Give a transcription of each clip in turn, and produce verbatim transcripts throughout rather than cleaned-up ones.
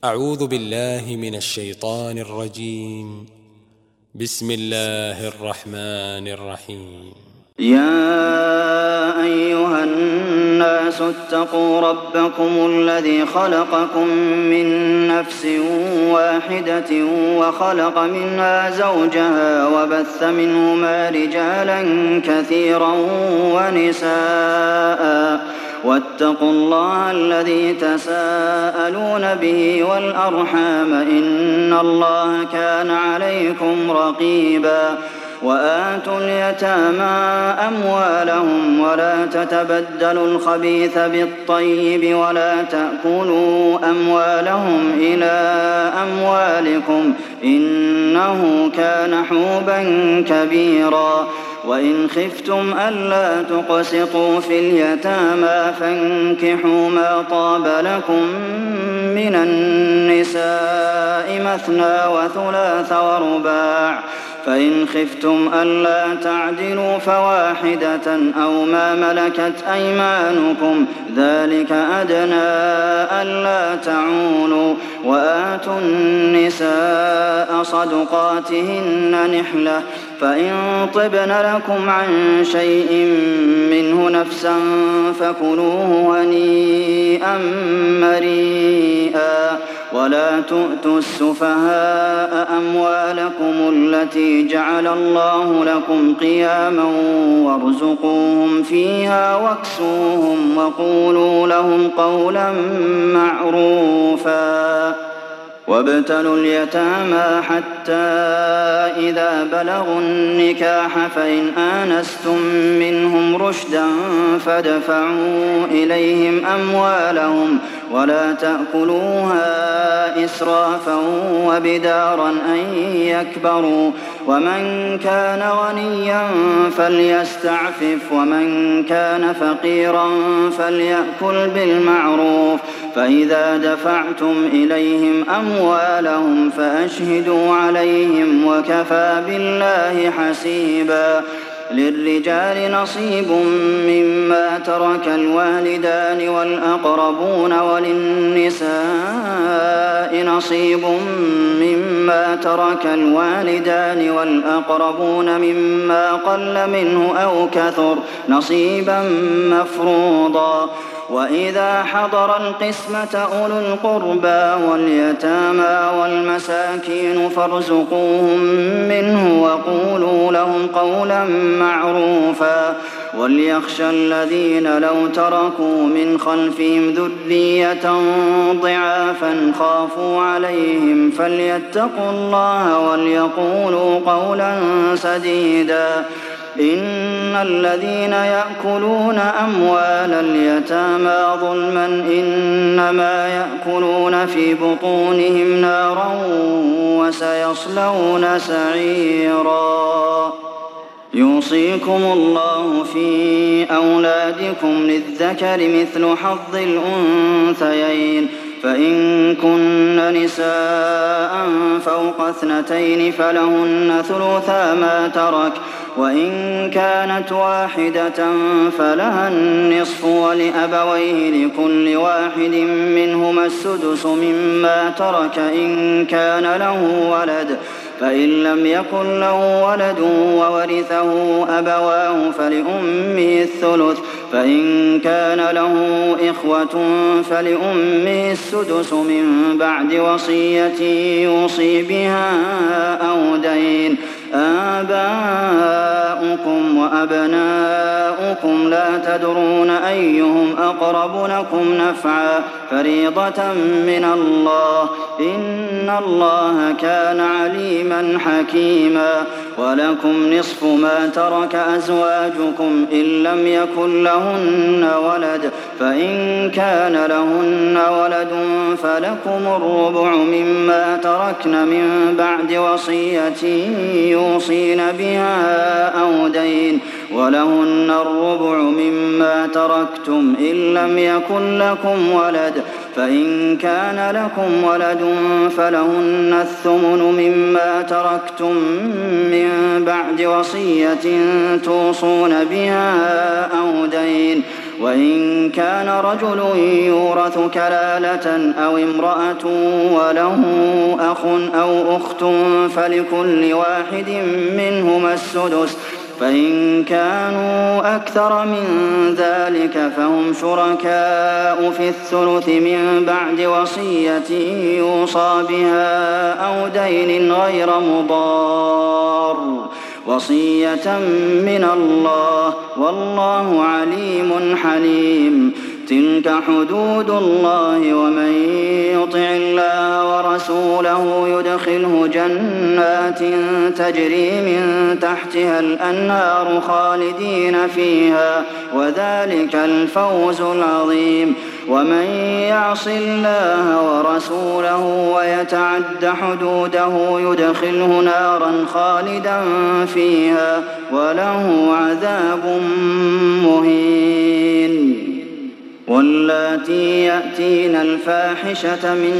أعوذ بالله من الشيطان الرجيم. بسم الله الرحمن الرحيم. يا أيها الناس اتقوا ربكم الذي خلقكم من نفس واحدة وخلق منها زوجها وبث منهما رجالا كثيرا ونساء واتقوا الله الذي تساءلون به والأرحام إن الله كان عليكم رقيبا وآتوا اليتامى أموالهم ولا تتبدلوا الخبيث بالطيب ولا تأكلوا أموالهم إلى أموالكم إنه كان حوبا كبيرا وإن خفتم ألا تقسطوا في اليتامى فانكحوا ما طاب لكم من النساء مثنى وثلاث ورباع فإن خفتم ألا تعدلوا فواحدة أو ما ملكت أيمانكم ذلك أدنى ألا تعولوا وآتوا النساء صدقاتهن نحلة فإن طبن لكم عن شيء منه نفسا فكلوه هنيئا مريئا ولا تؤتوا السفهاء أموالكم التي جعل الله لكم قياما وارزقوهم فيها واكسوهم وقولوا لهم قولا معروفا وابتلوا اليتامى حتى إذا بلغوا النكاح فإن آنستم منهم رشدا فادفعوا إليهم أموالهم ولا تأكلوها إسرافا وبدارا أن يكبروا ومن كان غنيا فليستعفف ومن كان فقيرا فليأكل بالمعروف فإذا دفعتم إليهم أموالهم فأشهدوا عليهم وكفى بالله حسيبا للرجال نصيب مما ترك الوالدان والأقربون وللنساء نصيب مما ترك الوالدان والأقربون مما قل منه أو كثر نصيبا مفروضا وإذا حضر القسمة أولو القربى واليتامى والمساكين فارزقوهم منه وقولوا لهم قولا معروفا وليخشى الذين لو تركوا من خلفهم ذرية ضعافا خافوا عليهم فليتقوا الله وليقولوا قولا سديدا إن الذين يأكلون أموال اليتامى ظلما إنما يأكلون في بطونهم نارا وسيصلون سعيرا يوصيكم الله في أولادكم للذكر مثل حظ الأنثيين فإن كن نساء فوق اثنتين فلهن ثلثا ما ترك وإن كانت واحدة فلها النصف ولأبويه لكل واحد منهما السدس مما ترك إن كان له ولد فإن لم يكن له ولد وورثه أبواه فلأمه الثلث فإن كان له إخوة فلأمه السدس من بعد وصية يوصي بها أو دين آباؤكم وأبناؤكم لا تدرون أيهم أقرب لكم نفعا فريضة من الله إن الله كان عليما حكيما ولكم نصف ما ترك أزواجكم إن لم يكن لهن ولد فإن كان لهن ولد فلكم الربع مما تركن من بعد وصية يوصين بها أو دين ولهن الربع مما تركتم إن لم يكن لكم ولد فإن كان لكم ولد فلهن الثمن مما تركتم من بعد وصية توصون بها أو دين وإن كان رجل يورث كلالة أو امرأة وله أخ أو أخت فلكل واحد منهما السدس، فإن كانوا أكثر من ذلك فهم شركاء في الثلث من بعد وصية يوصى بها أو دين غير مضار، وصية من الله، والله عليم حليم. تلك حدود الله، ومن يطع الله ورسوله يدخله جنات تجري من تحتها الأنهار خالدين فيها، وذلك الفوز العظيم. ومن يعص الله ورسوله ويتعد حدوده يدخله نارا خالدا فيها، وله عذاب مهين. واللاتي يأتين الفاحشة من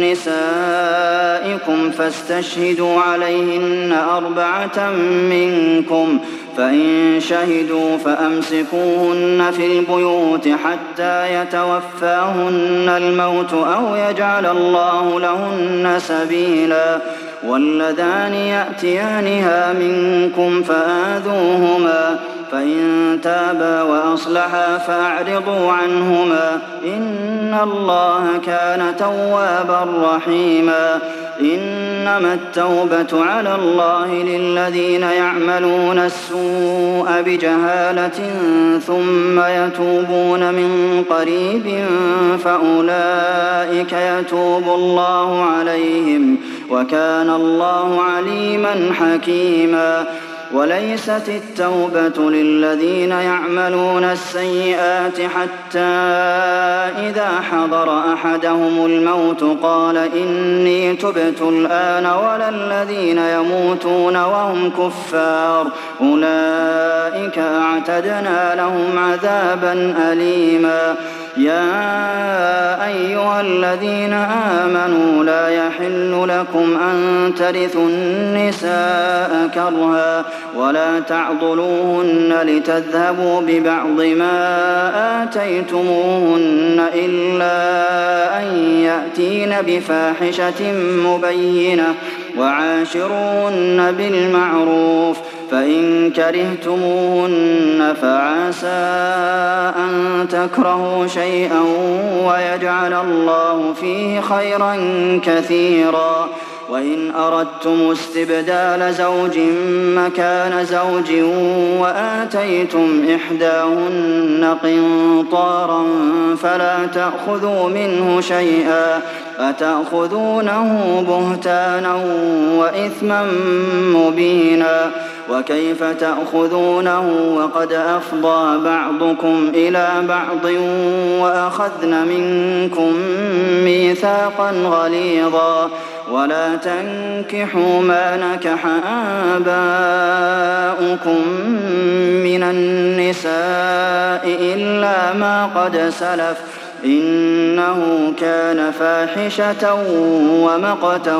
نسائكم فاستشهدوا عليهن أربعة منكم، فإن شهدوا فأمسكوهن في البيوت حتى يتوفاهن الموت أو يجعل الله لهن سبيلا. واللذان يأتيانها منكم فآذوهما، فإن تابا وأصلحا فأعرضوا عنهما، إن الله كان توابا رحيما. إنما التوبة على الله للذين يعملون السوء بجهالة ثم يتوبون من قريب فأولئك يتوب الله عليهم، وكان الله عليما حكيما. وليست التوبة للذين يعملون السيئات حتى إذا حضر أحدهم الموت قال إني تبت الآن، ولا الذين يموتون وهم كفار، أولئك أعتدنا لهم عذابا أليما. يا أيها الذين آمنوا لا يحل لكم أن ترثوا النساء كرها ولا تعضلوهن لتذهبوا ببعض ما آتيتموهن إلا أن يأتين بفاحشة مبينة، وعاشروهن بالمعروف، فإن كرهتموهن فعسى أن تكرهوا شيئا ويجعل الله فيه خيرا كثيرا. وإن أردتم استبدال زوج مكان زوج وآتيتم إحداهن قنطارا فلا تأخذوا منه شيئا، أتأخذونه بهتانا وإثما مبينا. وكيف تأخذونه وقد أفضى بعضكم إلى بعض وأخذن منكم ميثاقا غليظا. ولا تنكحوا ما نكح آباؤكم من النساء إلا ما قد سلف، إنه كان فاحشة ومقتا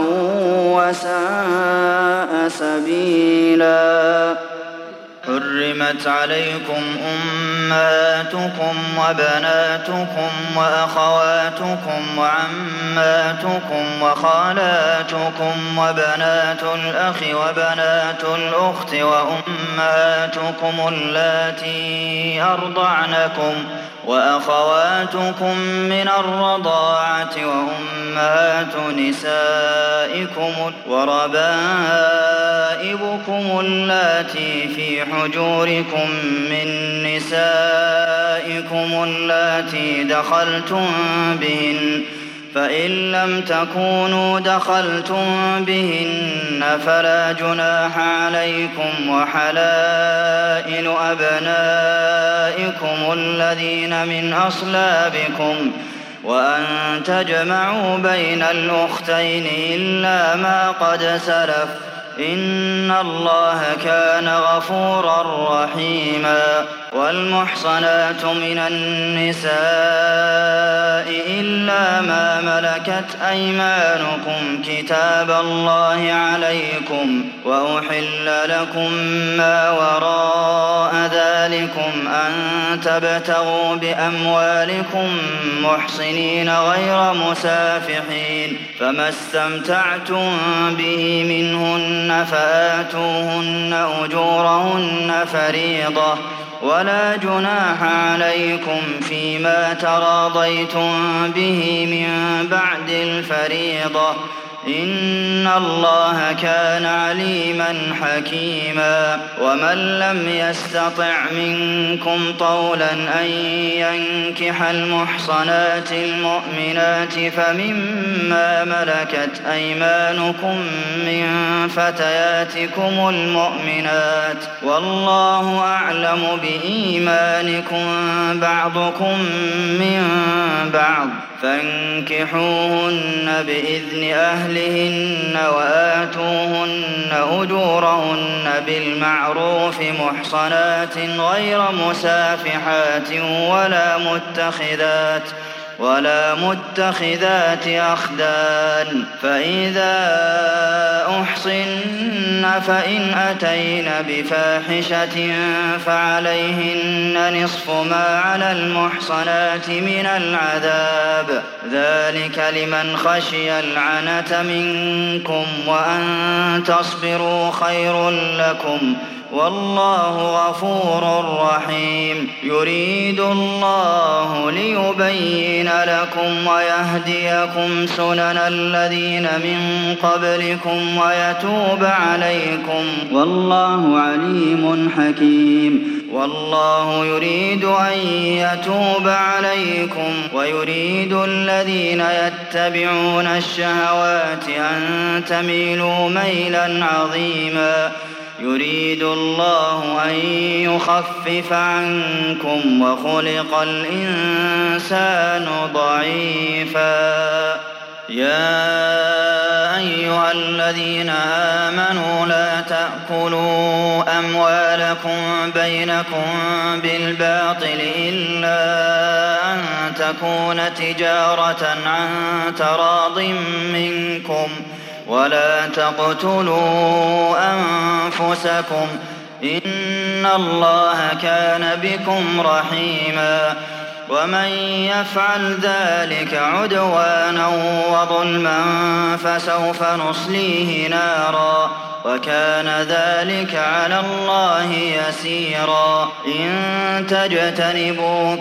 وساء سبيلا. حرمت عليكم أمهاتكم وبناتكم وأخواتكم وعماتكم وخالاتكم وبنات الأخ وبنات الأخت وأمهاتكم اللاتي أرضعنكم وأخواتكم من الرضاعة وأمهات نسائكم وربائبكم اللاتي في حجوركم من نسائكم اللاتي دخلتم بهن، فإن لم تكونوا دخلتم بهن فلا جناح عليكم، وحلائل أبنائكم الذين من أصلابكم، وأن تجمعوا بين الأختين إلا ما قد سلف، إن الله كان غفورا رحيما. والمحصنات من النساء إلا ما ملكت أيمانكم كتاب الله عليكم وأحل لكم ما وراء ذلكم أن تبتغوا بأموالكم محصنين غير مسافحين فما استمتعتم به منهن فآتوهن أجورهن فريضة ولا جناح عليكم فيما تراضيتم به من بعد الفريضة إن الله كان عليما حكيما ومن لم يستطع منكم طولا أن ينكح المحصنات المؤمنات فمما ملكت أيمانكم من فتياتكم المؤمنات والله أعلم بإيمانكم بعضكم من بعض فانكحوهن بإذن أهلهن وآتوهن أجورهن بالمعروف محصنات غير مسافحات ولا متخذات ولا متخذات أخدان فإذا أحصن فإن أتين بفاحشة فعليهن نصف ما على المحصنات من العذاب ذلك لمن خشي العنة منكم وأن تصبروا خير لكم والله غفور رحيم يريد الله ليبين لكم ويهديكم سنن الذين من قبلكم ويتوب عليكم والله عليم حكيم والله يريد أن يتوب عليكم ويريد الذين يتبعون الشهوات أن تميلوا ميلا عظيما يريد الله أن يخفف عنكم وخلق الإنسان ضعيفا يا أيها الذين آمنوا لا تأكلوا أموالكم بينكم بالباطل إلا أن تكون تجارة عن تراض منكم ولا تقتلوا أنفسكم إن الله كان بكم رحيما ومن يفعل ذلك عدوانا وظلما فسوف نصليه نارا وكان ذلك على الله يسيرا إن تجتنبوا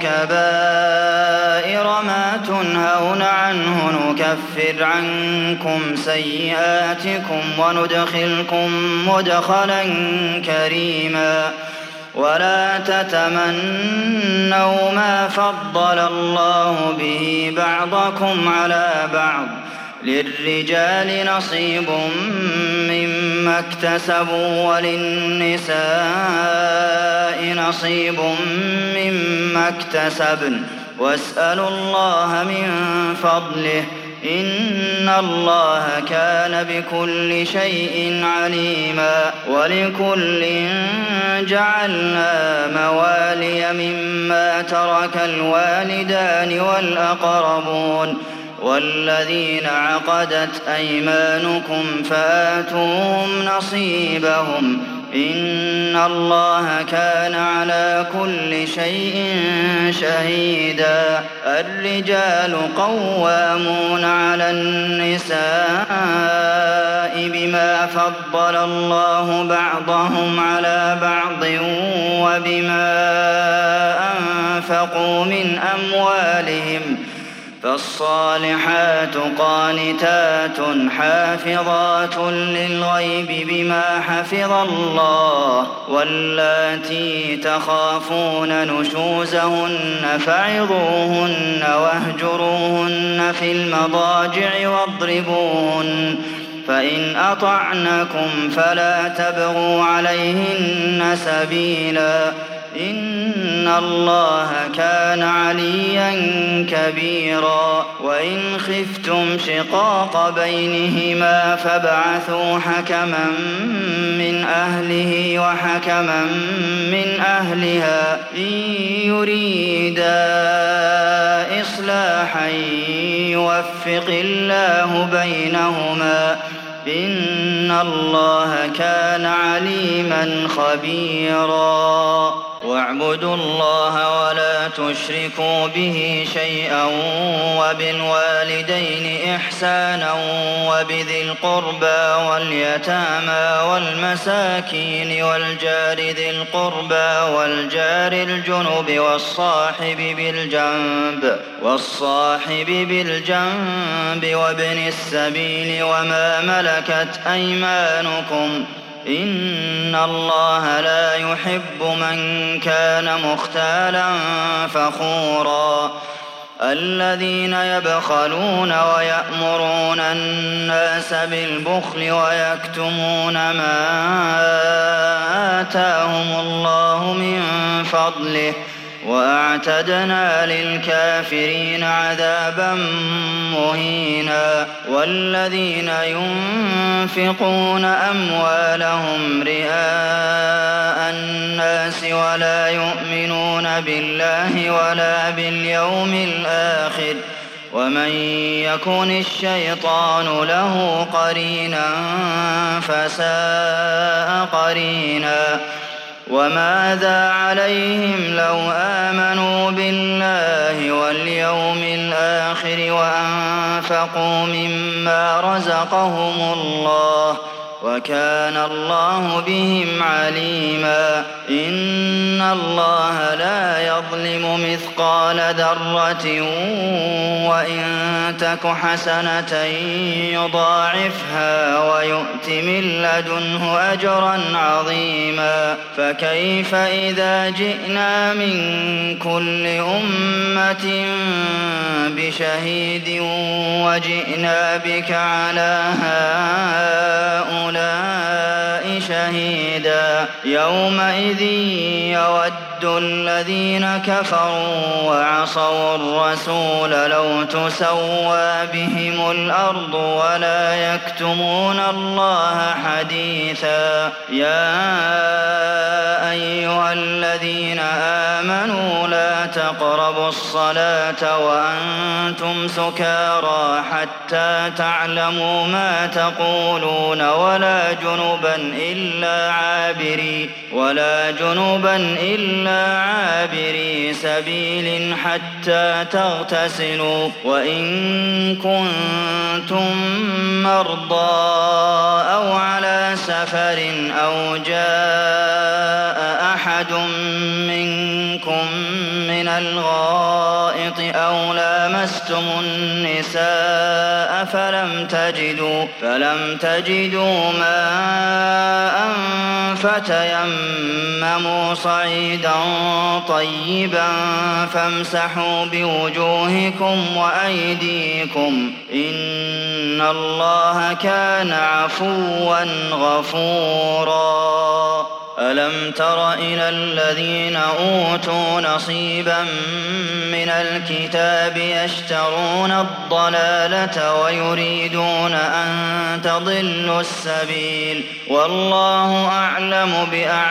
كبائر ما تنهون عنه نكفر عنكم سيئاتكم وندخلكم مدخلا كريما ولا تتمنوا ما فضل الله به بعضكم على بعض للرجال نصيب مما اكتسبوا وللنساء نصيب مما اكتسبن واسألوا الله من فضله إن الله كان بكل شيء عليما ولكل جعلنا موالي مما ترك الوالدان والأقربون والذين عقدت أيمانكم فآتوهم نصيبهم إن الله كان على كل شيء شهيدا الرجال قوامون على النساء بما فضل الله بعضهم على بعض وبما أنفقوا من أموالهم فالصالحات قانتات حافظات للغيب بما حفظ الله واللاتي تخافون نشوزهن فعظوهن واهجروهن في المضاجع واضربوهن فإن أطعنكم فلا تبغوا عليهن سبيلا إن الله كان عليا كبيرا وإن خفتم شقاق بينهما فابعثوا حكما من أهله وحكما من أهلها إن يريدا إصلاحا يوفق الله بينهما إن الله كان عليما خبيرا واعبدوا الله ولا تشركوا به شيئا وبالوالدين إحسانا وبذي القربى واليتامى والمساكين والجار ذي القربى والجار الجنب والصاحب بالجنب والصاحب بالجنب وابن السبيل وما ملكت أيمانكم إن الله لا يحب من كان مختالا فخورا الذين يبخلون ويأمرون الناس بالبخل ويكتمون ما آتاهم الله من فضله وأعتدنا للكافرين عذابا مهينا والذين ينفقون أموالهم رئاء الناس ولا يؤمنون بالله ولا باليوم الآخر ومن يكن الشيطان له قرينا فساء قرينا وماذا عليهم لو آمنوا بالله واليوم الآخر وأنفقوا مما رزقهم الله وكان الله بهم عليما إن الله لا يظلم مثقال ذرة وإن تك حسنة يضاعفها ويؤت من لدنه أجرا عظيما فكيف إذا جئنا من كل أمة بشهيد وجئنا بك على هؤلاء شهيدا يومئذ يود الذين كفروا وعصوا الرسول لو تسوى بهم الأرض ولا يكتمون الله حديثا يا أيها الذين آمنوا لا تقربوا الصلاة وأنتم سكارى حتى تعلموا ما تقولون ولا جنبا إلا عابري ولا جنبا إلا عابري سبيل حتى تغتسلوا وإن كنتم مرضى أو على سفر أو جاء أحد منكم من الغائط أو لامستم النساء فلم تجدوا فلم تجدوا ماء فتيمموا صعيدا طيبا فامسحوا بوجوهكم وأيديكم إن الله كان عفوا غفورا ألم تر إلى الذين أوتوا نصيبا من الكتاب يشترون الضلالة ويريدون أن تضلوا السبيل والله أعلم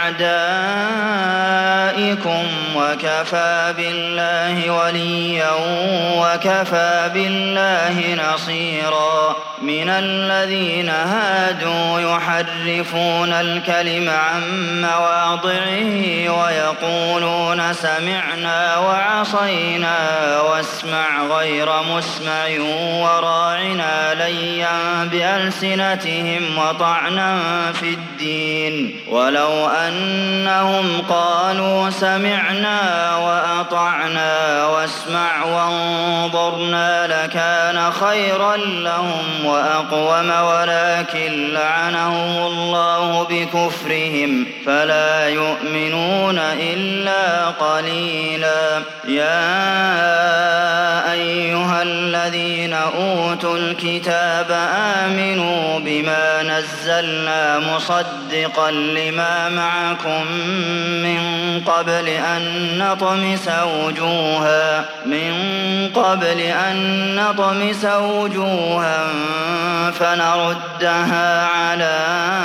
بأعدائكم وكفى بالله وليا وكفى بالله نصيرا من الذين هادوا يحرفون الكلم عن مواضعه ويقولون سمعنا وعصينا واسمع غير مسمع وراعنا ليا بألسنتهم وطعنا في الدين ولو أنهم قالوا سمعنا وأطعنا واسمع وانظرنا لكان خيرا لهم وأقوم ولكن لعنهم الله بكفرهم فلا يؤمنون إلا قليلا يا أيها الذين أوتوا الكتاب آمنوا آمنوا بما نزلنا مصدقا لما معكم من قبل أن نطمس وجوها من قبل أن نطمس وجوها فنردها على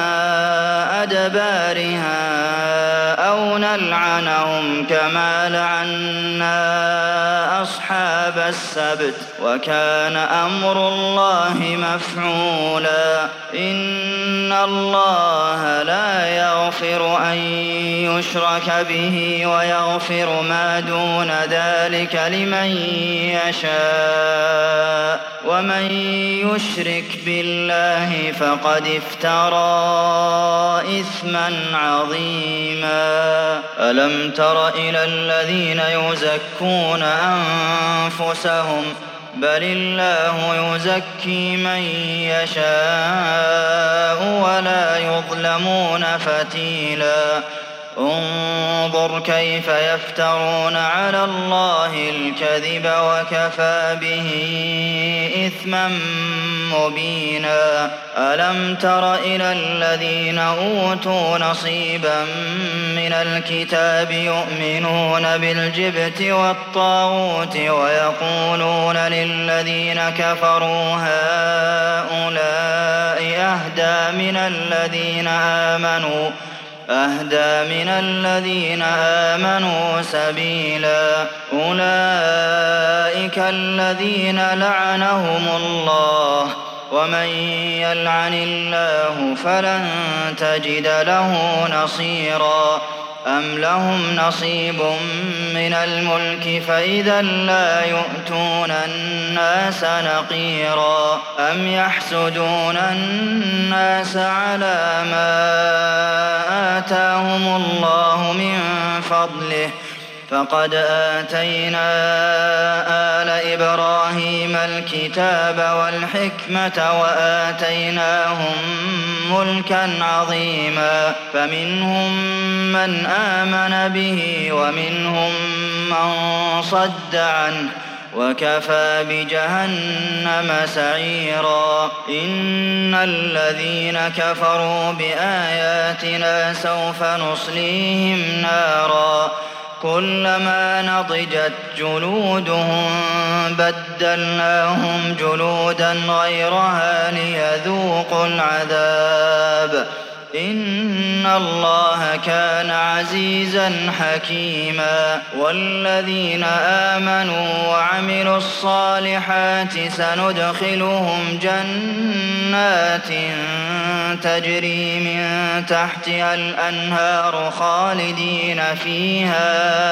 أدبارها أو نلعنهم كما لعنا أصحاب السبت وكان أمر الله مفعولا إن الله لا يغفر أن يشرك به ويغفر ما دون ذلك لمن يشاء ومن يشرك بالله فقد افترى إثما عظيما ألم تر إلى الذين يزكون أنفسهم بل الله يزكي من يشاء ولا يظلمون فتيلا انظر كيف يفترون على الله الكذب وكفى به إثما مبينا ألم تر إلى الذين أوتوا نصيبا من الكتاب يؤمنون بالجبت والطاغوت ويقولون للذين كفروا هؤلاء أهدى من الذين آمنوا أهدى من الذين آمنوا سبيلا أولئك الذين لعنهم الله ومن يلعن الله فلن تجد له نصيرا أم لهم نصيب من الملك فإذا لا يؤتون الناس نقيرا أم يحسدون الناس على ما آتاهم الله من فضله فقد آتينا آل إبراهيم الكتاب والحكمة وآتيناهم ملكا عظيما فمنهم من آمن به ومنهم من صد عنه وكفى بجهنم سعيرا إن الذين كفروا بآياتنا سوف نصليهم نارا كلما نضجت جلودهم بدلناهم جلودا غيرها ليذوقوا العذاب إن الله كان عزيزا حكيما والذين آمنوا وعملوا الصالحات سندخلهم جنات تجري من تحتها الأنهار خالدين فيها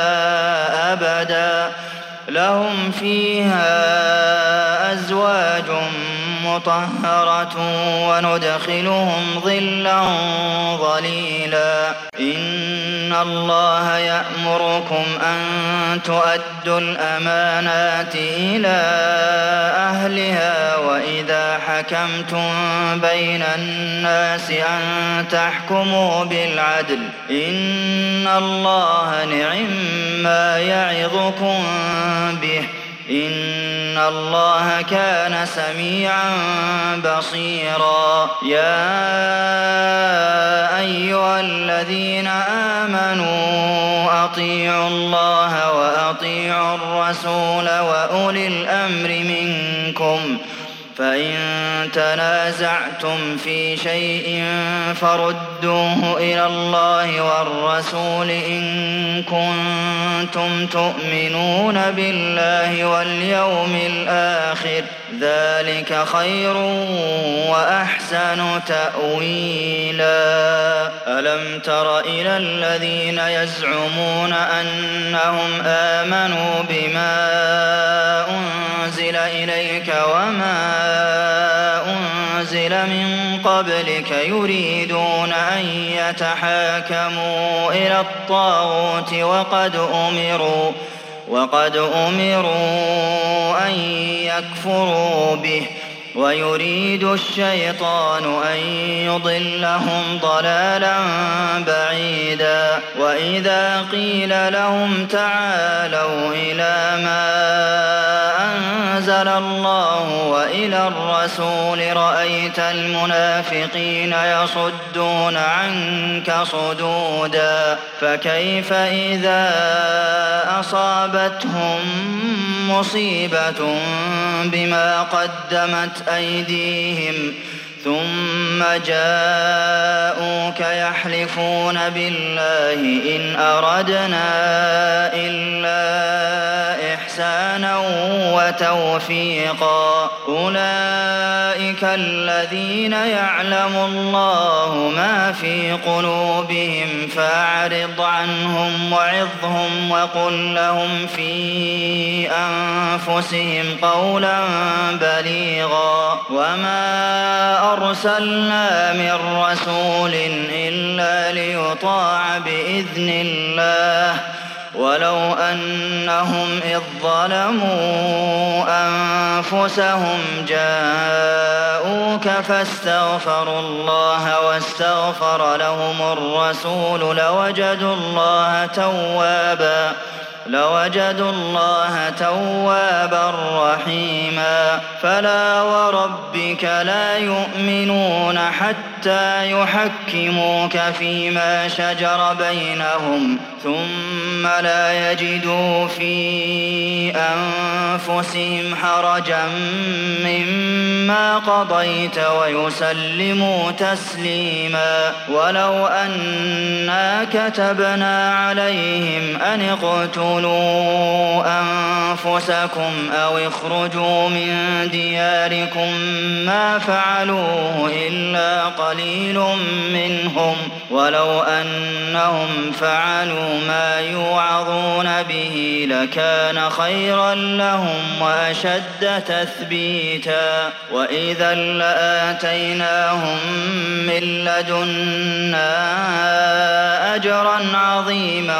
أبدا لهم فيها أزواج مطهرة وندخلهم ظلا ظليلا إن الله يأمركم أن تؤدوا الأمانات إلى أهلها وإذا حكمتم بين الناس أن تحكموا بالعدل إن الله نعما يعظكم به إن الله كان سميعا بصيرا يا أيها الذين آمنوا أطيعوا الله وأطيعوا الرسول وأولي الأمر منكم فإن تنازعتم في شيء فردوه إلى الله والرسول إن كنتم تؤمنون بالله واليوم الآخر ذلك خير وأحسن تأويلا ألم تر إلى الذين يزعمون أنهم آمنوا بما أنزل إليك وما أنزل من قبلك يريدون أن يتحاكموا إلى الطاغوت وقد أمروا وقد أمروا أن يكفروا به ويريد الشيطان أن يضلهم ضلالا بعيدا وإذا قيل لهم تعالوا إلى ما أنزل الله وإلى الرسول رأيت المنافقين يصدون عنك صدودا فكيف إذا أصابتهم مصيبة بما قدمت أيديهم ثم جاءوك يحلفون بالله إن أردنا إلا إحسانا وتوفيقا أولئك الذين يعلم الله ما في قلوبهم فأعرض عنهم وعظهم وقل لهم في أنفسهم قولا بليغا وما أرسلنا من رسول إلا ليطاع بإذن الله ولو أنهم إذ ظلموا أنفسهم جاءوك فاستغفروا الله واستغفر لهم الرسول لوجدوا الله توابا لوجدوا الله توابا رحيما فلا وربك لا يؤمنون حتى يحكموك فيما شجر بينهم ثم لا يجدوا في أنفسهم حرجا مما قضيت ويسلموا تسليما ولو أنا كتبنا عليهم أن اقتلوا أنفسكم أو اخرجوا من دياركم ما فعلوه إلا قليل منهم ولو أنهم فعلوا ما يوعظون به لكان خيرا لهم وأشد تثبيتا وإذا لآتيناهم من لدنا أجرا عظيما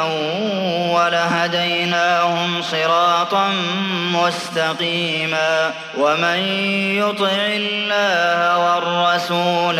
ولهديناهم صراطا مستقيما ومن يطع الله والرسول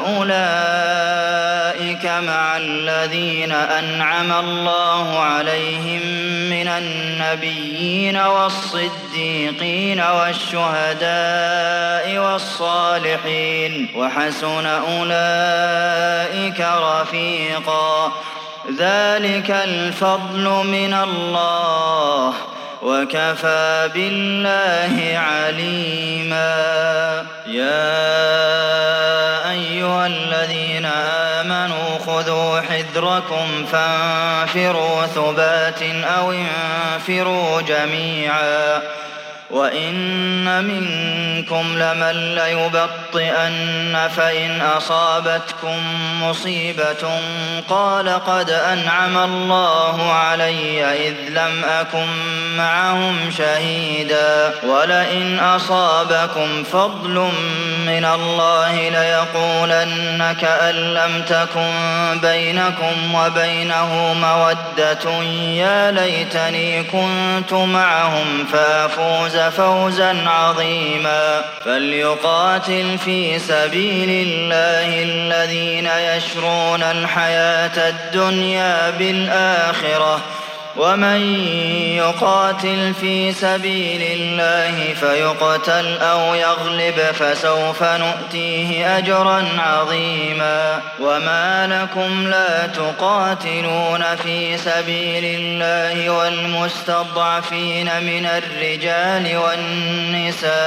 فأولئك مع الذين أنعم الله عليهم من النبيين والصديقين والشهداء والصالحين وحسن أولئك رفيقا ذلك الفضل من الله وكفى بالله عليما يا أيها الذين آمنوا خذوا حذركم فانفروا ثبات أو انفروا جميعا وإن منكم لمن ليبطئن فإن أصابتكم مصيبة قال قد أنعم الله علي إذ لم أكن معهم شهيدا ولئن أصابكم فضل من الله ليقولن كأن لم تكن بينكم وبينه مودة يا ليتني كنت معهم فأفوز فوزا عظيما فليقاتل في سبيل الله الذين يشرون الحياة الدنيا بالآخرة ومن يقاتل في سبيل الله فيقتل أو يغلب فسوف نؤتيه أجرا عظيما وما لكم لا تقاتلون في سبيل الله والمستضعفين من الرجال والنساء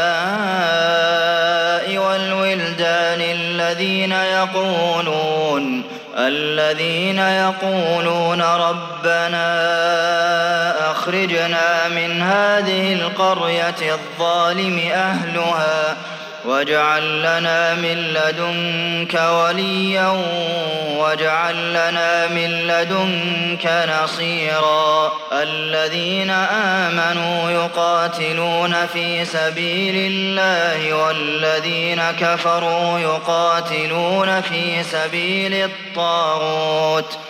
والولدان الذين يقولون الذين يقولون ربنا أخرجنا من هذه القرية الظالم أهلها واجعل لنا من لدنك وليا واجعل لنا من لدنك نصيرا الذين آمنوا يقاتلون في سبيل الله والذين كفروا يقاتلون في سبيل الطاغوت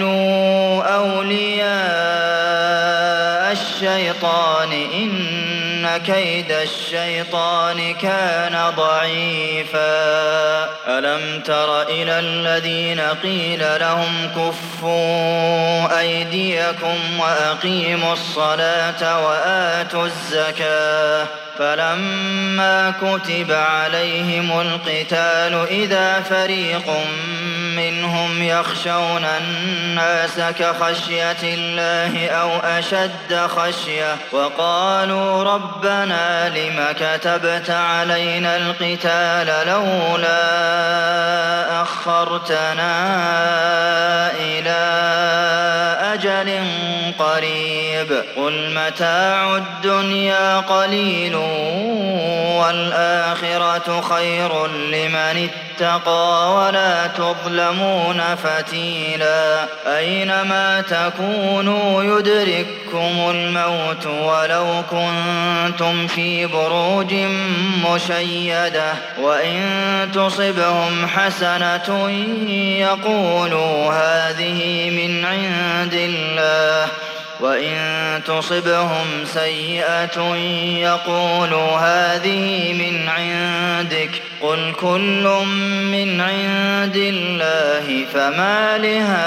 فقاتلوا أولياء الشيطان إن إن كيد الشيطان كان ضعيفا ألم تر إلى الذين قيل لهم كفوا أيديكم وأقيموا الصلاة وآتوا الزكاة فلما كتب عليهم القتال إذا فريق منهم يخشون الناس كخشية الله أو أشد خشية وقالوا ربنا لم كتبت علينا القتال لولا أخرتنا إلى أجل قريب قل متاع الدنيا قليل والآخرة خير لمن اتقى ولا تظلمون فتيلا أينما تكونوا يدرككم الموت ولو كنتم في بروج مشيدة وإن تصبهم حسنة يقولوا هذه من عند الله وإن تصبهم سيئة يقولوا هذه من عندك قل كل من عند الله فما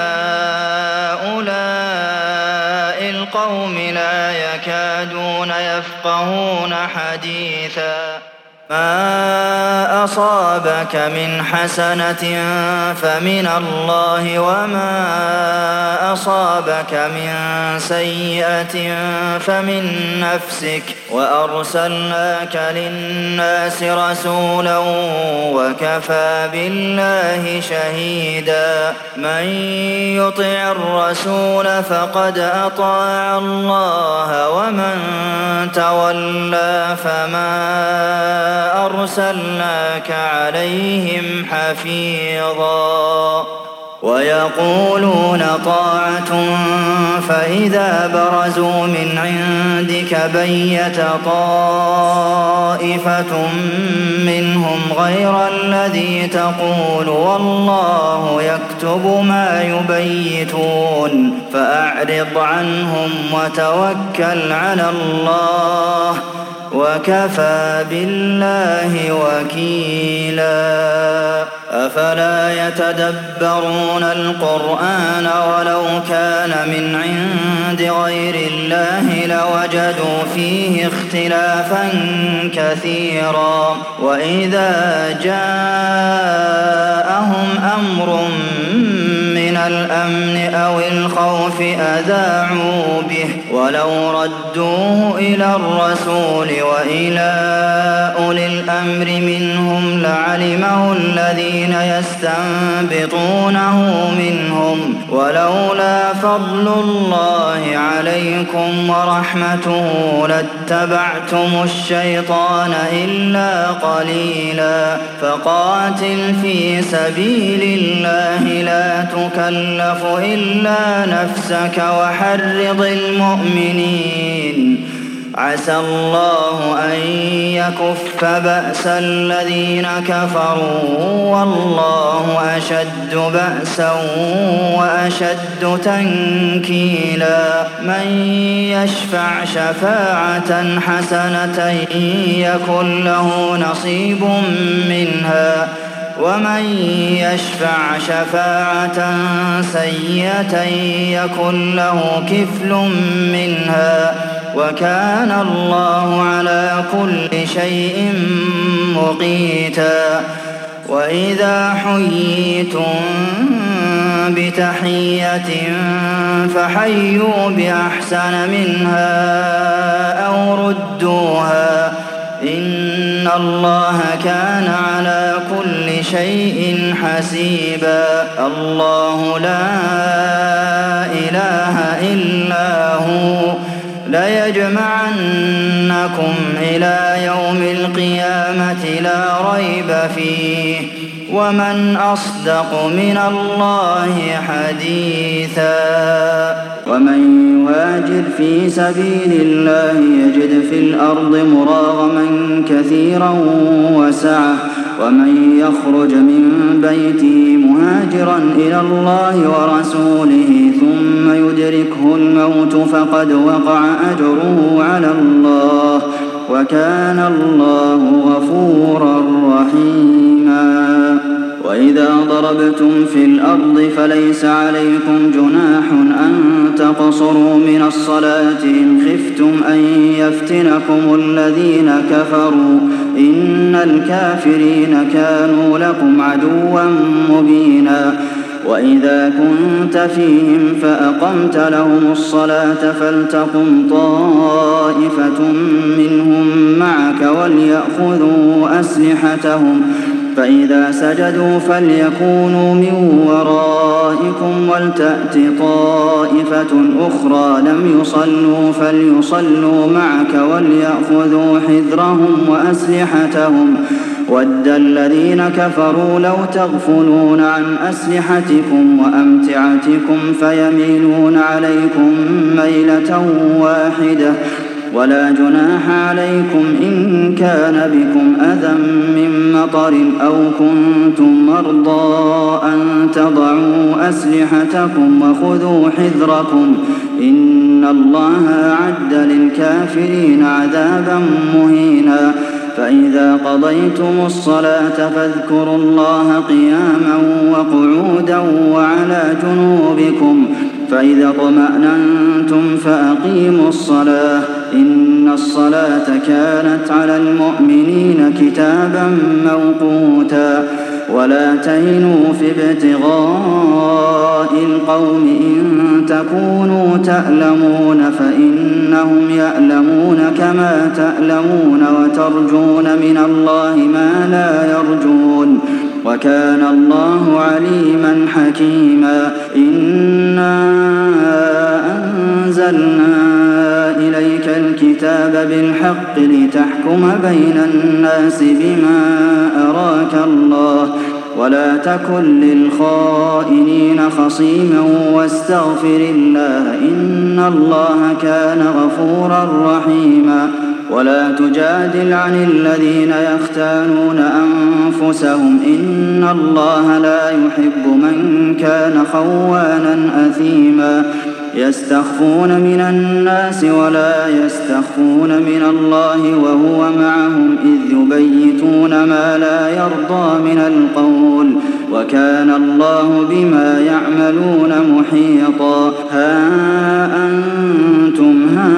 لهؤلاء القوم لا يكادون يفقهون حديثا ما أصابك من حسنة فمن الله وما أصابك من سيئة فمن نفسك وأرسلناك للناس رسولا وكفى بالله شهيدا من يطع الرسول فقد أطاع الله ومن تولى فما أرسلناك عليهم حفيظا ويقولون طاعة فإذا برزوا من عندك بيت طائفة منهم غير الذي تقول والله يكتب ما يبيتون فأعرض عنهم وتوكل على الله وكفى بالله وكيلا أفلا يتدبرون القرآن ولو كان من عند غير الله لوجدوا فيه اختلافا كثيرا وإذا جاءهم أمر من الأمن أو الخوف أذاعوا به ولو ردوه إلى الرسول وإلى أولي الأمر منهم لعلمه الذين يستنبطونه منهم ولولا فضل الله عليكم ورحمته لاتبعتم الشيطان إلا قليلا فقاتل في سبيل الله لا تكلف إلا نفسك وحرض المؤمنين عسى الله أن يكف بأس الذين كفروا والله أشد بأسا وأشد تنكيلا من يشفع شفاعة حسنة يكن له نصيب منها ومن يشفع شفاعة سيئة يكن له كفل منها وكان الله على كل شيء مقيتا وإذا حييتم بتحية فحيوا بأحسن منها أو ردوها إن الله كان على كل شيء حسيبا الله لا إله إلا هو ليجمعنكم إلى يوم القيامة لا ريب فيه ومن أصدق من الله حديثا ومن يهاجر في سبيل الله يجد في الأرض مراغما كثيرا وسعة ومن يخرج من بيته مهاجرا إلى الله ورسوله ثم يدركه الموت فقد وقع أجره على الله وكان الله غفورا رحيما وإذا ضربتم في الأرض فليس عليكم جناح أن تقصروا من الصلاة إن خفتم أن يفتنكم الذين كفروا إن الكافرين كانوا لكم عدوا مبينا وإذا كنت فيهم فأقمت لهم الصلاة فلتقم طائفة منهم معك وليأخذوا أسلحتهم فإذا سجدوا فليكونوا من ورائكم ولتأت طائفة أخرى لم يصلوا فليصلوا معك وليأخذوا حذرهم وأسلحتهم وَدَّ الَّذِينَ كَفَرُوا لَوْ تَغْفُلُونَ عَنْ أَسْلِحَتِكُمْ وَأَمْتِعَتِكُمْ فَيَمِيلُونَ عَلَيْكُمْ مَيْلَةً وَاحِدَةً ولا جناح عليكم إن كان بكم أذى من مطر أو كنتم مرضى أن تضعوا أسلحتكم وخذوا حذركم إن الله أعد للكافرين عذابا مهينا فإذا قضيتم الصلاة فاذكروا الله قياما وقعودا وعلى جنوبكم فإذا اطمأننتم فأقيموا الصلاة إن الصلاة كانت على المؤمنين كتابا موقوتا ولا تهنوا في ابتغاء القوم إن تكونوا تألمون فإنهم يألمون كما تألمون وترجون من الله ما لا يرجون وكان الله عليما حكيما إنا أنزلنا إليك الكتاب بالحق لتحكم بين الناس بما أراك الله ولا تكن للخائنين خصيما واستغفر الله إن الله كان غفورا رحيما ولا تجادل عن الذين يختانون أنفسهم إن الله لا يحب من كان خوانا أثيما يستخفون من الناس ولا يستخفون من الله وهو معهم إذ يبيتون ما لا يرضى من القول وكان الله بما يعملون محيطا ها أنتم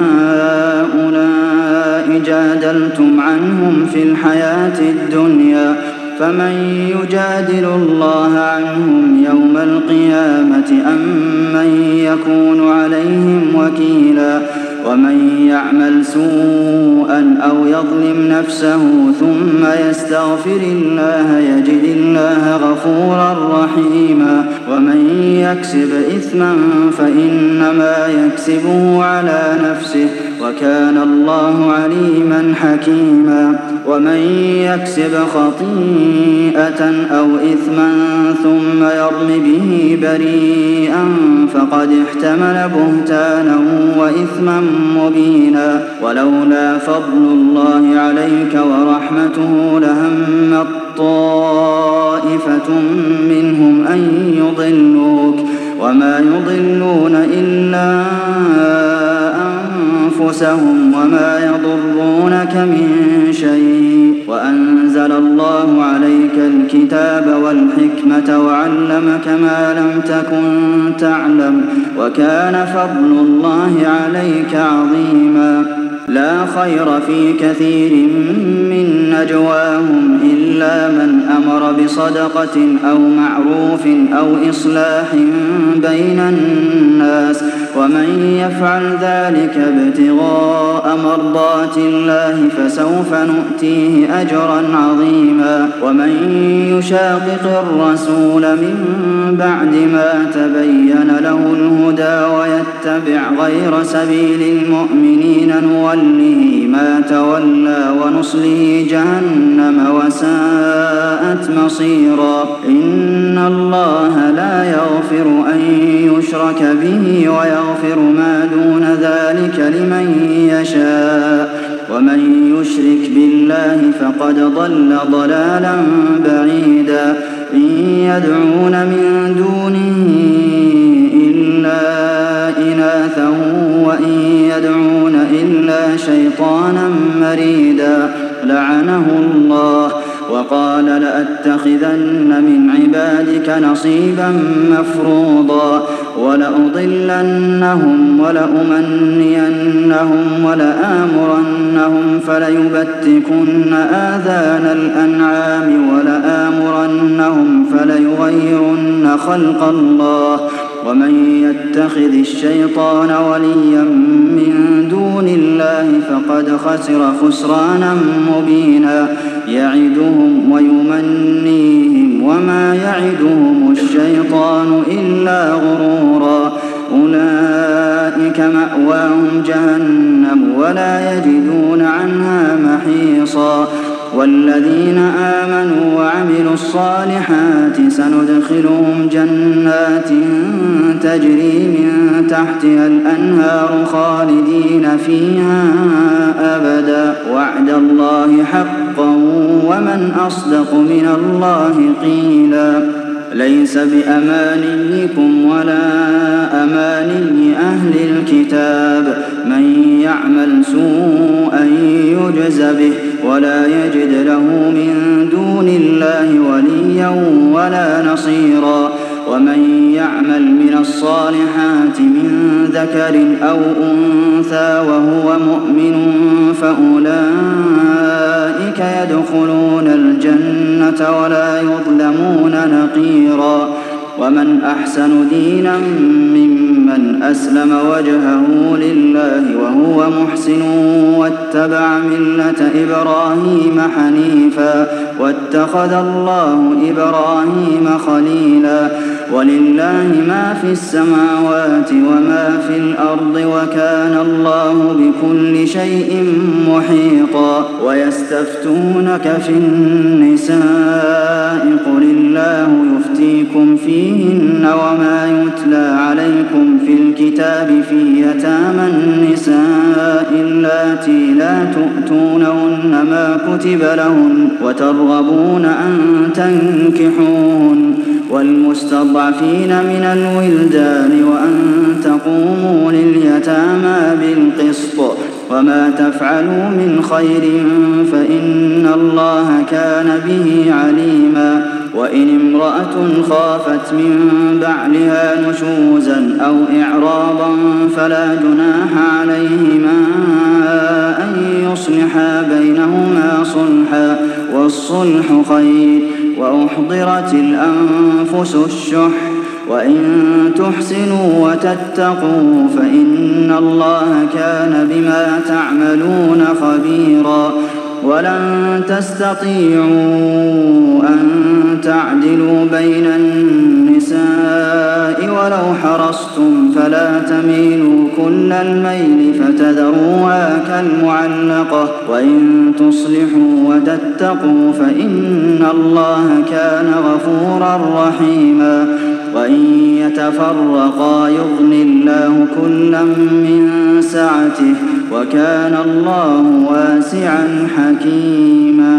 هؤلاء جادلتم عنهم في الحياة الدنيا فمن يجادل الله عنهم يوم القيامة أم من يكون عليهم وكيلا ومن يعمل سوءا أو يظلم نفسه ثم يستغفر الله يجد الله غفورا رحيما ومن يكسب إثما فإنما يكسبه على نفسه وكان الله عليما حكيما ومن يكسب خطيئة أو إثما ثم يرم به بريئا فقد احتمل بهتانا وإثما مبينا ولولا فضل الله عليك ورحمته لهم طائفة منهم أن يضلوك وما يضلون إلا أنفسهم وما يضرونك من شيء وأنزل الله عليك الكتاب والحكمة وعلمك ما لم تكن تعلم وكان فضل الله عليك عظيما لا خير في كثير من نجواهم إلا من أمر بصدقة أو معروف أو إصلاح بين الناس ومن يفعل ذلك ابتغاء مرضات الله فسوف نؤتيه أجرا عظيما ومن يشاقق الرسول من بعد ما تبين له الهدى ويتبع غير سبيل المؤمنين نوله ما تولى ونصله جهنم وساءت مصيرا إن الله لا يغفر أن يشرك به ويغفر ما دون ذلك لمن يشاء ومن يشرك بالله فقد ضل ضلالا بعيدا إن يدعون من دونه إلا إناثا وإن يدعون إلا شيطانا مريدا لعنه الله وقال لأتخذن من عبادك نصيبا مفروضا ولأضلنهم ولأمنينهم ولآمرنهم فليبتكن آذان الأنعام ولآمرنهم فليغيرن خلق الله ومن يتخذ الشيطان وليا من دون الله فقد خسر خسرانا مبينا يعدهم ويمنيهم وما يعدهم الشيطان إلا غرورا أولئك مأواهم جهنم ولا يجدون عنها محيصا والذين آمنوا وعملوا الصالحات سندخلهم جنات تجري من تحتها الأنهار خالدين فيها أبدا وعد الله حقا ومن أصدق من الله قيلا ليس بأمانيكم ولا أماني أهل الكتاب من يعمل سوءا يجز به ولا يجد له من دون الله وليا ولا نصيرا ومن يعمل من الصالحات من ذكر أو أنثى وهو مؤمن فأولئك يدخلون الجنة ولا يظلمون نقيرا ومن أحسن دينا ممن أسلم وجهه لله وهو محسن واتبع ملة إبراهيم حنيفا واتخذ الله إبراهيم خليلا ولله ما في السماوات وما في الأرض وكان الله بكل شيء محيطا ويستفتونك في النساء قل الله يفتيكم فيهن وما يتلى عليكم في الكتاب في يتامى النساء اللاتي لا تؤتونهن ما كتب لهن وترغبون أن تنكحوهن والمستضعفين من الولدان وأن تقوموا لليتامى بالقسط وما تفعلوا من خير فإن الله كان به عليما وإن امرأة خافت من بعلها نشوزا أو إعراضا فلا جناح عليهما أن يصلحا بينهما صلحا والصلح خير وأحضرت الأنفس الشح وإن تحسنوا وتتقوا فإن الله كان بما تعملون خبيرا ولن تستطيعوا أن تعدلوا بين النساء ولو حرصتم فلا تميلوا كل الميل فتذروها كالمعلقة وإن تصلحوا وتتقوا فإن الله كان غفورا رحيما وإن يتفرقا يغن الله كلا من سعته وكان الله واسعا حكيما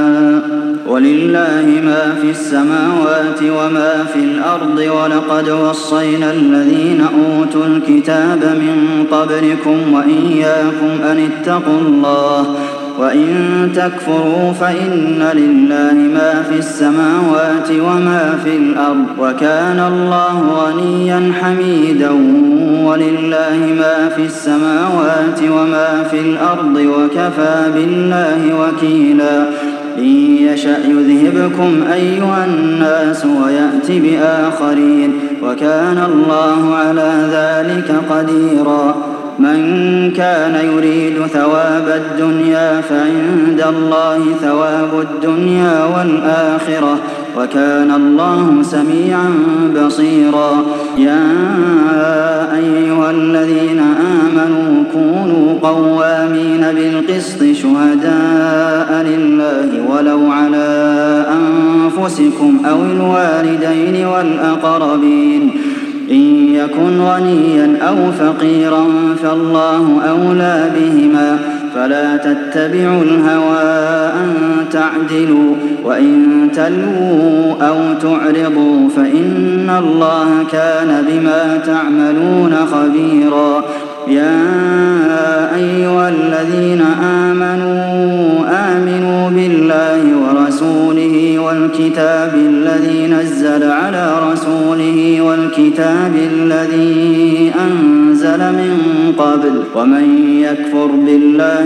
ولله ما في السماوات وما في الأرض ولقد وصينا الذين أوتوا الكتاب من قبلكم وإياكم أن اتقوا الله وإن تكفروا فإن لله ما في السماوات وما في الأرض وكان الله غنيا حميدا ولله ما في السماوات وما في الأرض وكفى بالله وكيلا إن يشأ يذهبكم أيها الناس ويأت بآخرين وكان الله على ذلك قديرا من كان يريد ثواب الدنيا فعند الله ثواب الدنيا والآخرة وكان الله سميعا بصيرا يا أيها الذين آمنوا كونوا قوامين بالقسط شهداء لله ولو على أنفسكم أو الوالدين والأقربين إن يكن غنيا أو فقيرا فالله أولى بهما فلا تتبعوا الهوى أن تعدلوا وإن تلووا أو تعرضوا فإن الله كان بما تعملون خبيرا يا أيها الذين آمنوا آمنوا بالله ورسوله والكتاب الذي نزل على رسوله والكتاب الذي أنزل من قبل ومن يكفر بالله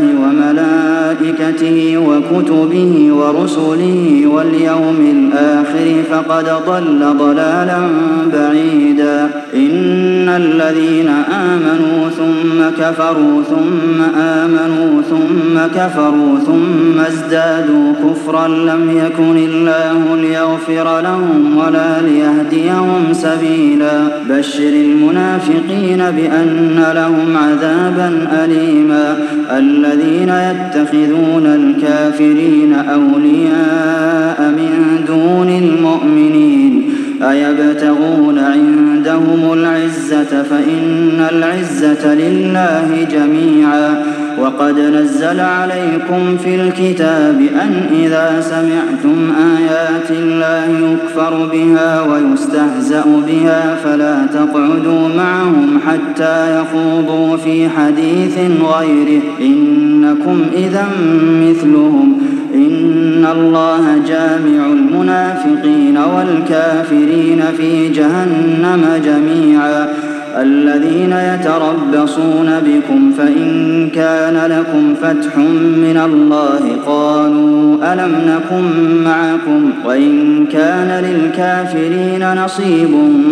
وملائكته وكتبه ورسله واليوم الآخر فقد ضل ضلالا بعيدا إن الذين آمنوا ثم كفروا ثم آمنوا ثم كفروا ثم ازدادوا كفرا لم يكن الله ليغفر لهم ولا ليهديهم سبيلا بشر المنافقين بأن لهم عذابا أليما الذين يتخذون الكافرين أولياء من دون المؤمنين أيبتغون عندهم العزة فإن العزة لله جميعا وقد نزل عليكم في الكتاب أن إذا سمعتم آيات الله يكفر بها ويستهزأ بها فلا تقعدوا معهم حتى يخوضوا في حديث غيره إنكم إذا مثلهم إن الله جامع المنافقين والكافرين في جهنم جميعا الذين يتربصون بكم فإن كان لكم فتح من الله قالوا ألم نكن معكم وإن كان للكافرين نصيب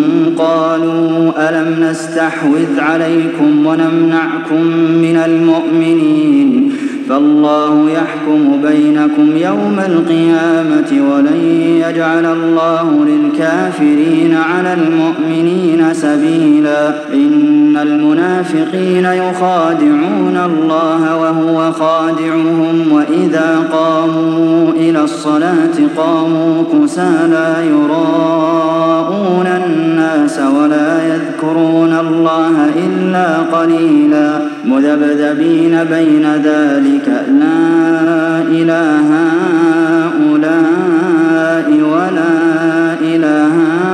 قالوا ألم نستحوذ عليكم ونمنعكم من المؤمنين فالله يحكم بينكم يوم القيامة ولن يجعل الله للكافرين على المؤمنين سبيلا إن المنافقين يخادعون الله وهو خادعهم وإذا قاموا إلى الصلاة قاموا كسالى يراءون الناس ولا يذكرون الله إلا قليلا مذبذبين بين ذلك لا إله هؤلاء ولا إله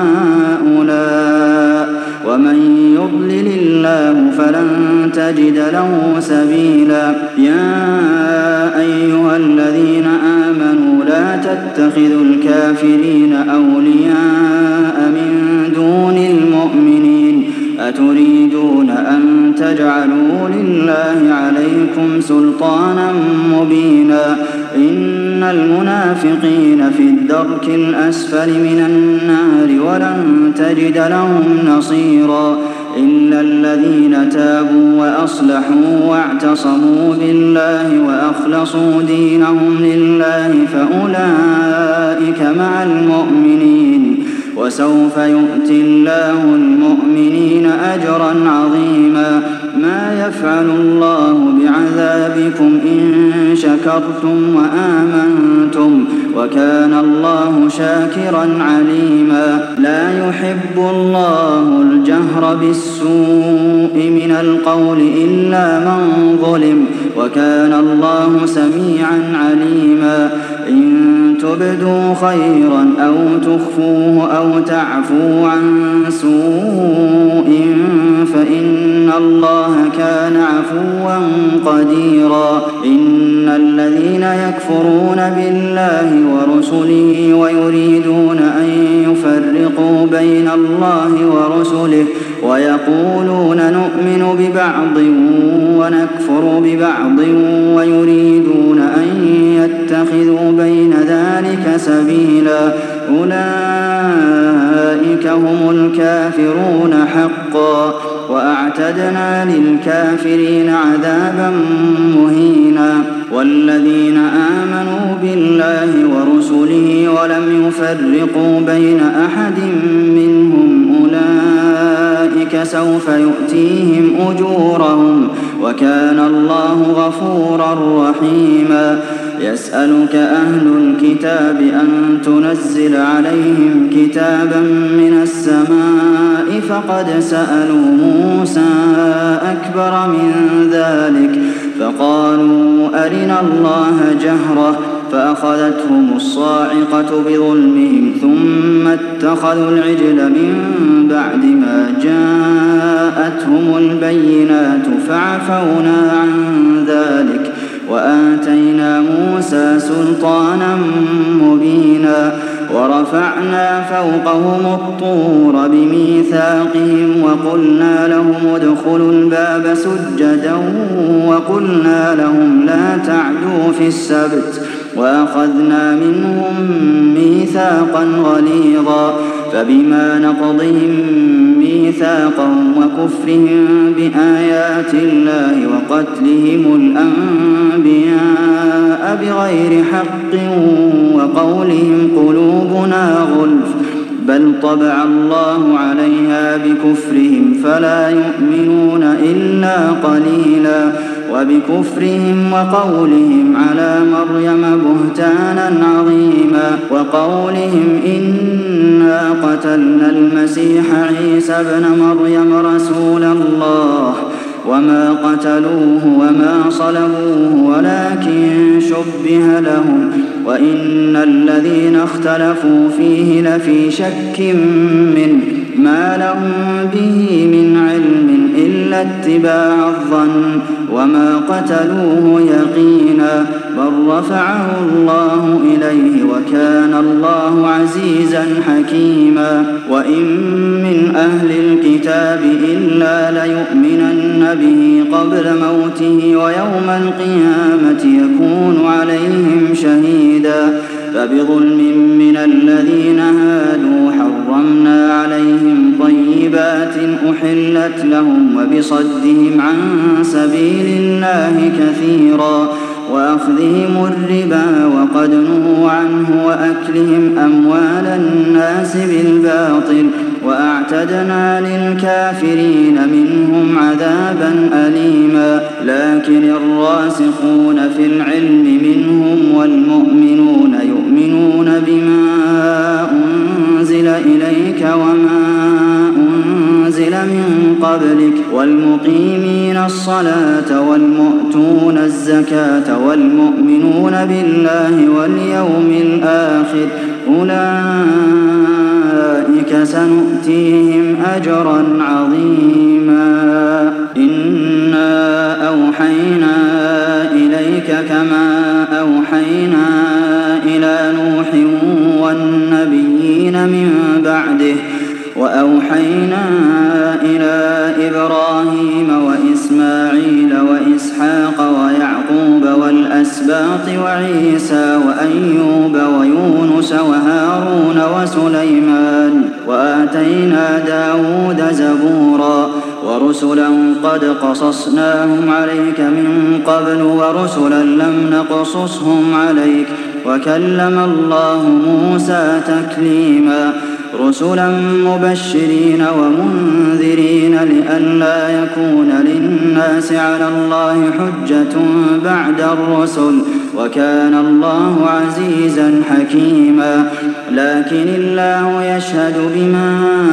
هؤلاء ومن يضلل الله فلن تجد له سبيلا يا أيها الذين آمنوا لا تتخذوا الكافرين أولياء من دون المؤمنين أتريدون أن تجعلوا لله عليكم سلطانا مبينا إن المنافقين في الدرك الأسفل من النار ولن تجد لهم نصيرا إلا الذين تابوا وأصلحوا واعتصموا بالله وأخلصوا دينهم لله فأولئك مع المؤمنين وسوف يؤتي الله المؤمنين أجرا عظيما ما يفعل الله بعذابكم إن شكرتم وآمنتم وكان الله شاكرا عليما لا يحب الله الجهر بالسوء من القول إلا من ظلم وكان الله سميعا عليما إن تبدوا خيرا أو تخفوه أو تعفوا عن سوء فإن الله كان عفوا قديرا إن الذين يكفرون بالله ورسله ويريدون أن يفرقوا بين الله ورسله ويقولون نؤمن ببعض ونكفر ببعض ويريدون أن يتخذوا بين ذلك سبيلا أولئك هم الكافرون حقا وأعتدنا للكافرين عذابا مهينا والذين آمنوا بالله ورسله ولم يفرقوا بين أحد منهم أولئك سوف يؤتيهم أجورهم وكان الله غفورا رحيما يسألك أهل الكتاب أن تنزل عليهم كتابا من السماء فقد سألوا موسى أكبر من ذلك فقالوا أرنا الله جهرة فأخذتهم الصاعقة بظلمهم ثم اتخذوا العجل من بعد ما جاءتهم البينات فعفونا عن ذلك وآتينا موسى سلطانا مبينا ورفعنا فوقهم الطور بميثاقهم وقلنا لهم ادخلوا الباب سجدا وقلنا لهم لا تعدوا في السبت وأخذنا منهم ميثاقا غليظا فبما نقضهم ميثاقهم وكفرهم بآيات الله وقتلهم الأنبياء بغير حق وقولهم قلوبنا غلف بل طبع الله عليها بكفرهم فلا يؤمنون إلا قليلا وبكفرهم وقولهم على مريم بهتانا عظيما وقولهم إنا قتلنا المسيح عيسى ابن مريم رسول الله وما قتلوه وما صلبوه ولكن شبه لهم وإن الذين اختلفوا فيه لفي شك منه ما لهم به من علم إلا اتباع الظن وما قتلوه يقينا بل رفعه الله إليه وكان الله عزيزا حكيما وإن من أهل الكتاب إلا ليؤمنن به قبل موته ويوم القيامة يكون عليهم شهيدا فبظلم من الذين هادوا حرمنا عليهم طيبات أحلت لهم وبصدهم عن سبيل الله كثيرا وأخذهم الربا وقد نهوا عنه وأكلهم أموال الناس بالباطل وأعتدنا للكافرين منهم عذابا أليما لكن الراسخون في العلم منهم والمؤمنون يؤمنون بما أنزل إليك وما أنزل من قبلك والمقيمين الصلاة والمؤتون الزكاة والمؤمنون بالله واليوم الآخر أولئك سنؤتيهم أجرا عظيما إنا أوحينا إليك كما أوحينا إلى نوح والنبيين من بعده وأوحينا إلى إبراهيم وإسماعيل وإسحاق ويعقوب والأسباط وعيسى وأيوب ويونس وهارون وسليمان وآتينا داود زبورا ورسلا قد قصصناهم عليك من قبل ورسلا لم نقصصهم عليك وكلم الله موسى تكليما رسلا مبشرين ومنذرين لئلا يكون للناس على الله حجة بعد الرسل وكان الله عزيزا حكيما لكن الله يشهد بما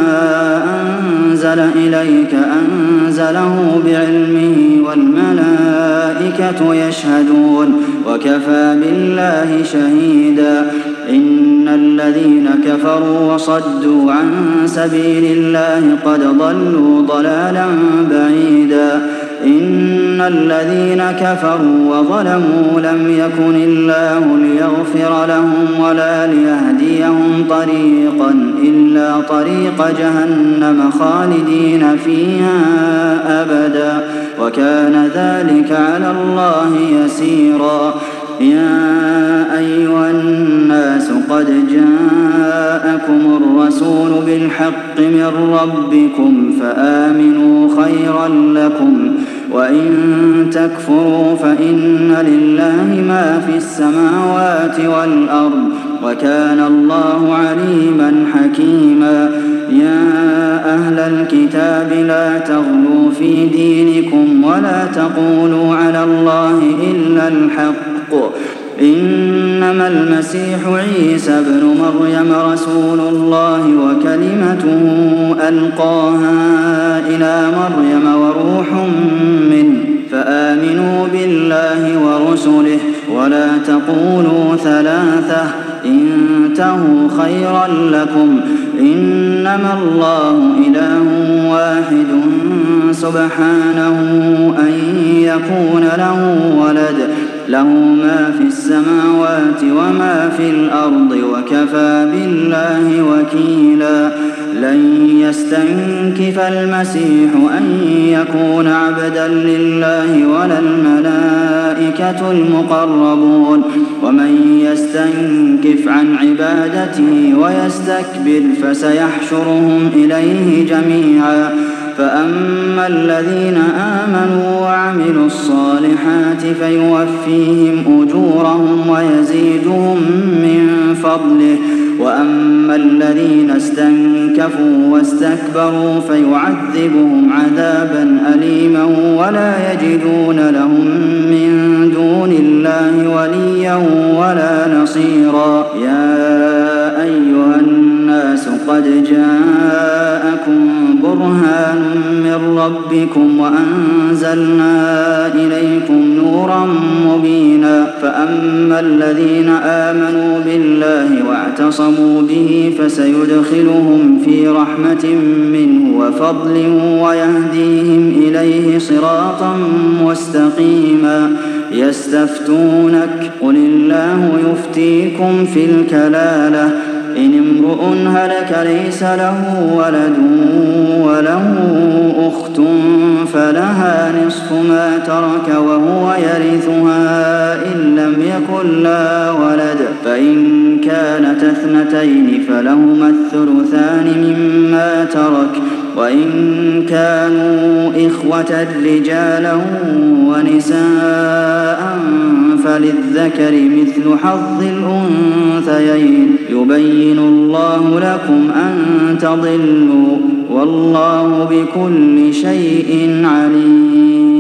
أنزل إليك أنزله بعلمه والملائكة يشهدون وكفى بالله شهيدا إن الذين كفروا وصدوا عن سبيل الله قد ضلوا ضلالا بعيدا إن الذين كفروا وظلموا لم يكن الله ليغفر لهم ولا ليهديهم طريقا إلا طريق جهنم خالدين فيها أبدا وكان ذلك على الله يسيرا يا أيها الناس قد جاءكم الرسول بالحق من ربكم فآمنوا خيرا لكم وإن تكفروا فإن لله ما في السماوات والأرض وكان الله عليما حكيما يا أهل الكتاب لا تغلوا في دينكم ولا تقولوا على الله إلا الحق إنما المسيح عيسى ابن مريم رسول الله وكلمته ألقاها إلى مريم وروح منه فآمنوا بالله ورسله ولا تقولوا ثلاثة انتهوا خيرا لكم إنما الله إله واحد سبحانه أن يكون له ولد له ما في السماوات وما في الأرض وكفى بالله وكيلا لن يستنكف المسيح أن يكون عبدا لله ولا الملائكة المقربون ومن يستنكف عن عبادته ويستكبر فسيحشرهم إليه جميعا فأما الذين آمنوا وعملوا الصالحات فيوفيهم أجورهم ويزيدهم من فضله وأما الذين استنكفوا واستكبروا فيعذبهم عذابا أليما ولا يجدون لهم من دون الله وليا ولا نصيرا يا أيها الناس قد جاءكم برهان من ربكم وأنزلنا إليكم نورا مبينا فأما الذين آمنوا بالله واعتصموا به فسيدخلهم في رحمة منه وفضل ويهديهم إليه صراطا مستقيما يستفتونك قل الله يفتيكم في الكلالة إن امرؤ هلك ليس له ولد وله أخت فلها نصف ما ترك وهو يرثها إن لم يكن لها ولد فإن كانت اثنتين فلهما الثلثان مما ترك وإن كانوا إخوة رجالا ونساء فللذكر مثل حظ الأنثيين يبين الله لكم أن تضلوا والله بكل شيء عليم